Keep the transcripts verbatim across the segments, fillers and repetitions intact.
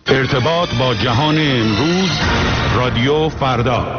ارتباط با جهان امروز، رادیو فردا.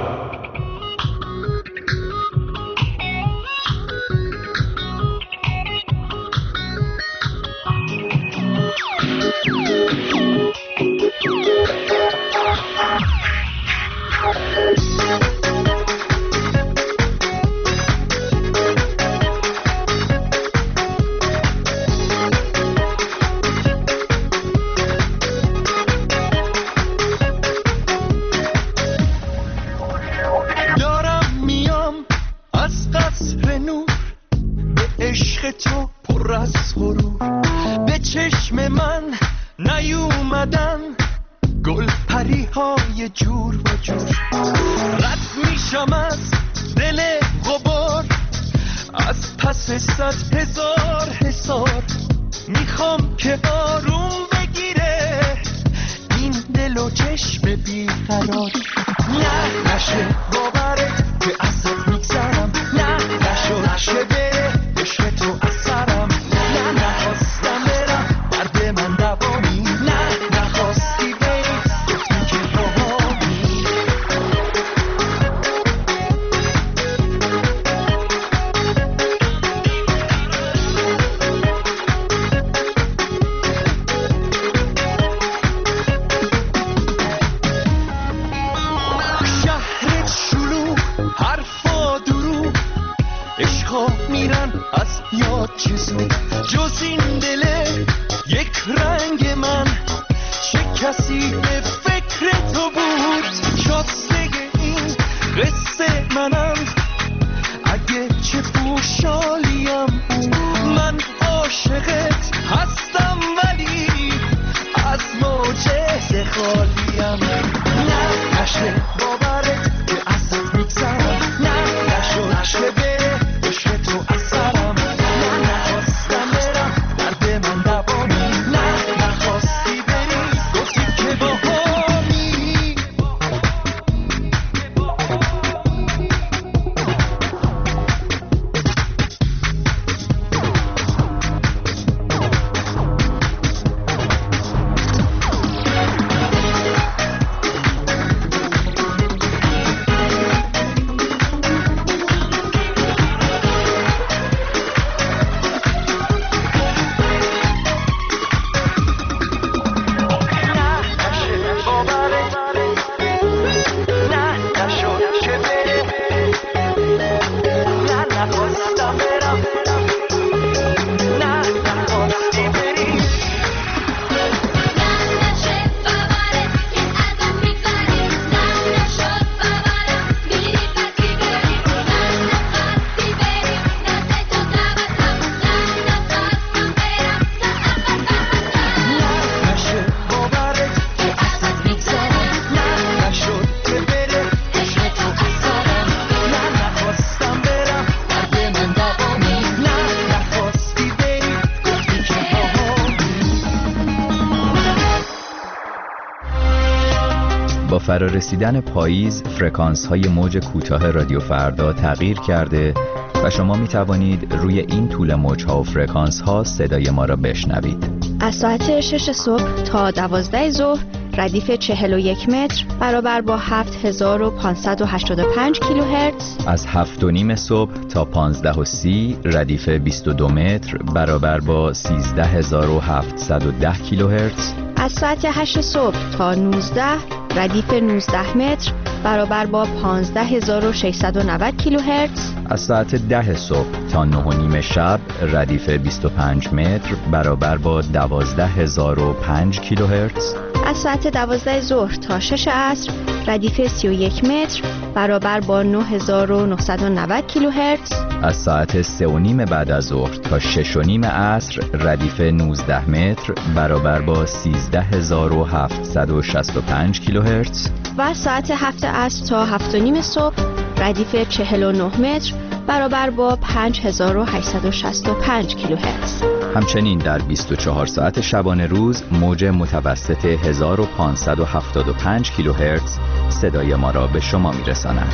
فرارسیدن پاییز، فرکانس های موج کوتاه رادیو فردا تغییر کرده و شما می توانید روی این طول موج ها و فرکانس ها صدای ما را بشنوید. از ساعت شش صبح تا دوازده ظهر ردیف چهل و یک متر برابر با هفت هزار و پانصد و هشتاد و پنج کیلوهرتز. از هفت و نیم صبح تا پانزده و سی ردیف بیست و دو متر برابر با سیزده هزار و هفتصد و ده کیلوهرتز. از ساعت هشت صبح تا نوزده ردیف نوزده متر برابر با پانزده هزار و ششصد و نود کیلوهرتز. از ساعت ده صبح تا نه و نیم شب ردیف بیست و پنج متر برابر با دوازده هزار و پنج کیلوهرتز. از ساعت دوازده ظهر تا شش عصر ردیف سی و یک متر برابر با نه هزار و نهصد و نود کیلوهرتز. از ساعت سه و نیم بعد از ظهر تا شش و نیم عصر ردیف نوزده متر برابر با سیزده هزار و هفتصد و شصت و پنج کیلوهرتز. و از ساعت هفت عصر تا هفت و نیم صبح ردیف چهل و نه متر برابر با پنج هزار و هشتصد و شصت و پنج کیلوهرتز. همچنین در بیست و چهار ساعت شبانه روز موج متوسط هزار و پانصد و هفتاد و پنج کیلوهرتز صدای ما را به شما می‌رساند.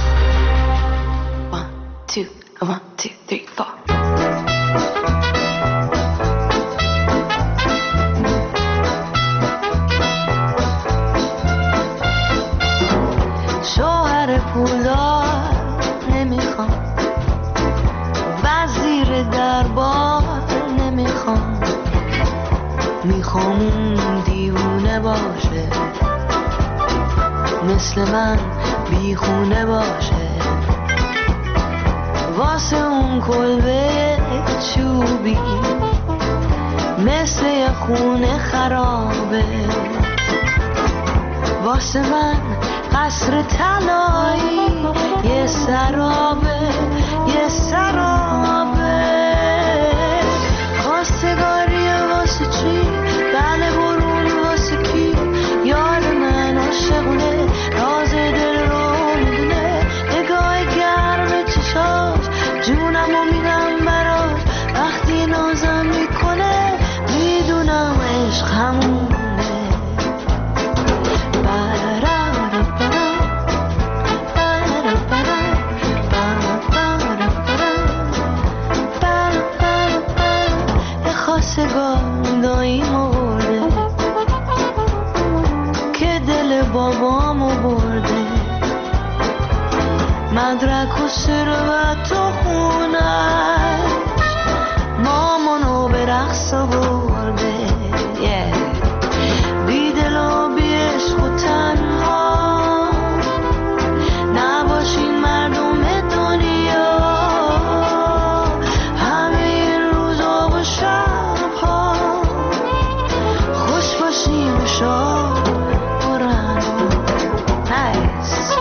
one two one two three four. میخوام اون دیوونه باشه، مثل من بیخونه باشه، واسه اون کلبه چوبی مثل یه خونه خرابه، واسه من قصر طلایی یه سرابه، یه سرابه. خواستگاریه واسه چی؟ بله برون واسه کی؟ یار من عاشقونه، راز دل رو میدونه، نگاه گرم چشاش جونمو میدم براش، وقتی نازم میکنه میدونم عشق همونه. خواستگار داییمو برده که دل بابامو برده، مدرک و ثروت و خونش مامانو به رقص برده. بی دل و بی عشق و تنها نباشین مردم دنیا، همه این روزا و شبها خوش باشیم و شاد برن. نیست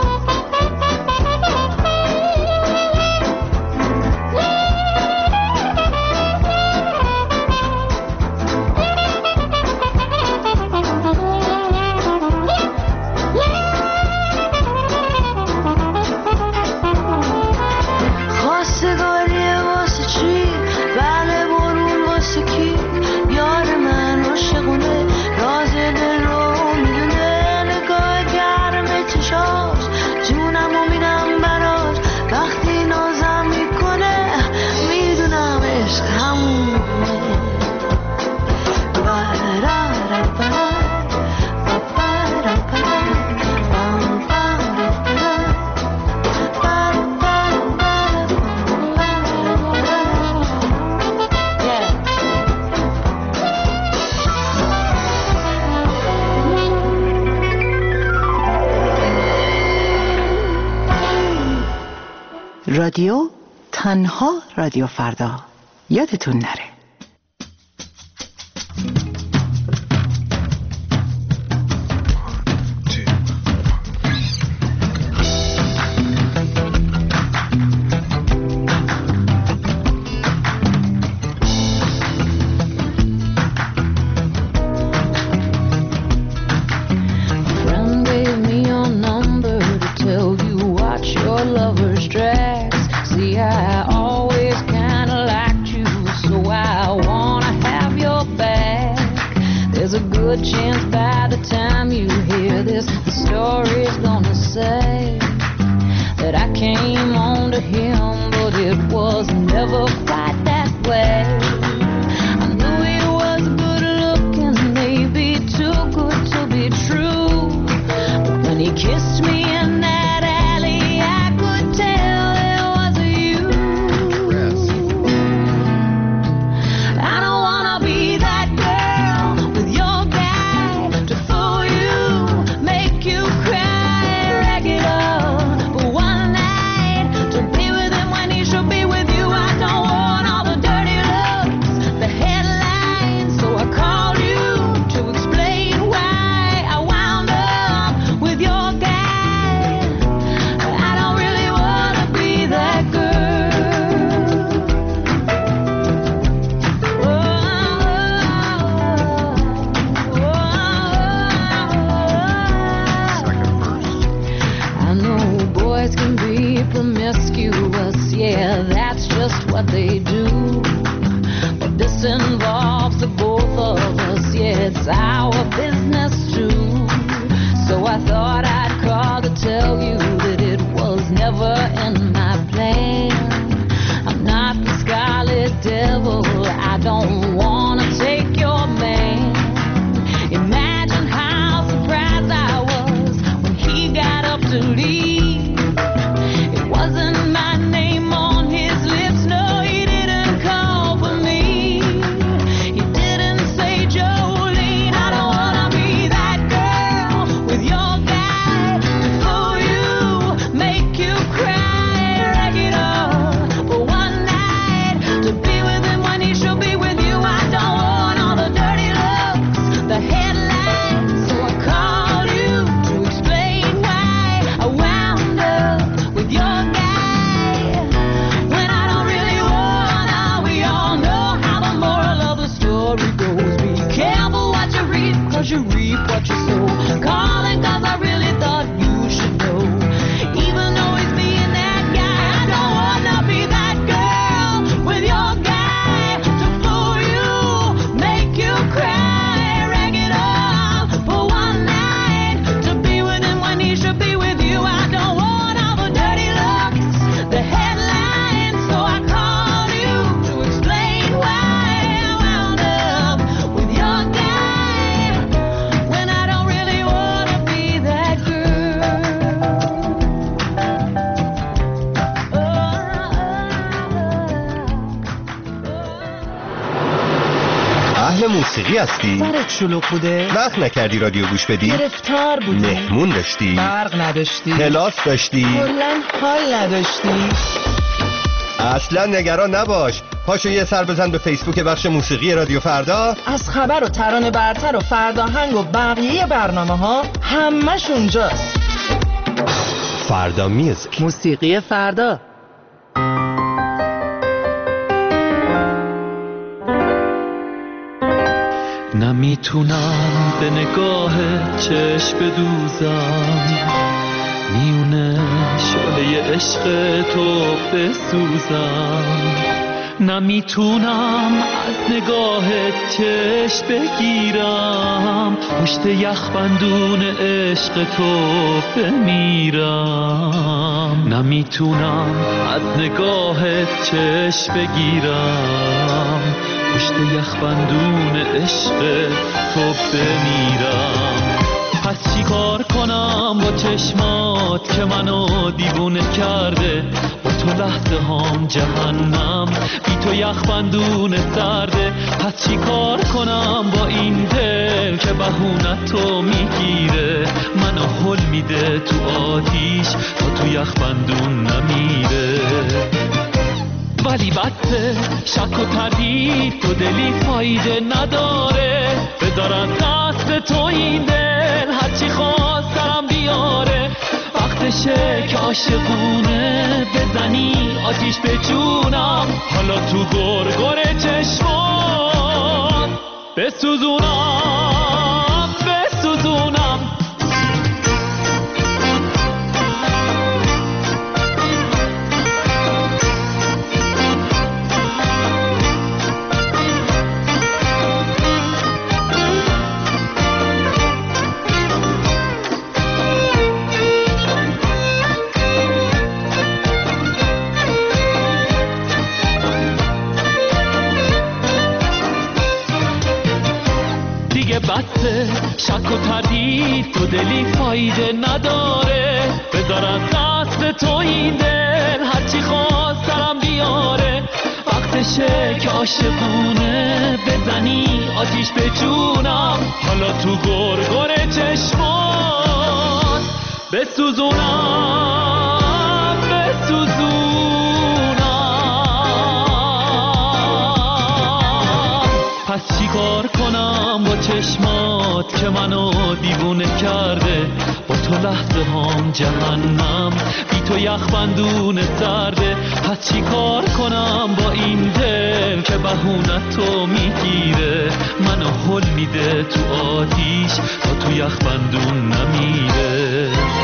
رادیو تنها رادیو فردا، یادتون نره. Be with him when he should be with you. I don't want all the dirty love. reap what you sow. Calling 'cause I really thought you should know. Even though he's being that guy, I don't wanna be that girl with your guy to fool you, make you cry, rag it off for one night, to be with him when he should be with you. I don't want all the dirty looks, the headlines, so I called you to explain why I wound up with your guy when I don't really wanna be that girl. اهل موسیقی هستی؟ سرت شلوغ بوده؟ وقت نکردی رادیو گوش بدی؟ گرفتار بودی؟ مهمون داشتی؟ برق نداشتی؟ کلاس داشتی؟ کلن حال نداشتی؟ اصلا نگران نباش، پاشو یه سر بزن به فیسبوک بخش موسیقی رادیو فردا. از خبر و ترانه برتر و فرداهنگ و بقیه برنامه ها همش اونجاست. فردا میوزیک، موسیقی فردا. نمیتونم به نگاه چشم بدوزم، میونه شعله عشق تو بسوزم. نمیتونم از نگاه چشم بگیرم، پشت یخبندون عشق تو بمیرم. نمیتونم از نگاه چشم بگیرم، پشت یخبندون عشق تو بمیرم. پس چی کار کنم با چشمات که منو دیوونه کرده؟ با تو لحظه هام جهنم، بی تو یخبندون سرده. پس چی کار کنم با این دل که بهونت تو میگیره؟ منو هل میده تو آتیش تا تو یخبندون نمیره. ولی بسه شک و تردید تو دلی فایده نداره، بذارم دست تو این دل هرچی خواست سرم بیاره. وقتشه که عاشقونه بزنی آتیش به جونم، حالا تو گرگر چشمات بسوزونم بسوزونم. بسه شک و تردید تو دلی فایده نداره، بذارم دست تو این دل هرچی خواست سرم بیاره. وقتشه که عاشقونه بزنی آتیش به جونم، حالا تو گرگر چشمات بسوزونم بسوزونم. پس چی کار کنم با چشمات که منو دیوونه کرده؟ با تو لحظه هام جهنم، بی تو یخبندون سرده. پس چی کار کنم با این دل که بهونت تو میگیره؟ منو هل میده تو آتیش تا تو یخبندون نمیره.